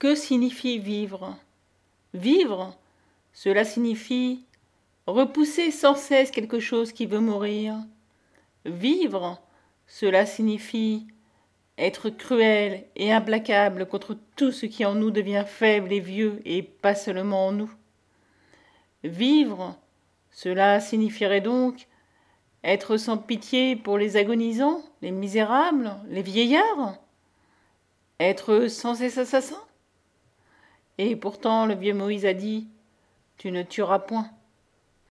Que signifie vivre? Vivre, cela signifie repousser sans cesse quelque chose qui veut mourir. Vivre, cela signifie être cruel et implacable contre tout ce qui en nous devient faible et vieux, et pas seulement en nous. Vivre, cela signifierait donc être sans pitié pour les agonisants, les misérables, les vieillards? Être sans cesse assassin? Et pourtant le vieux Moïse a dit « Tu ne tueras point ».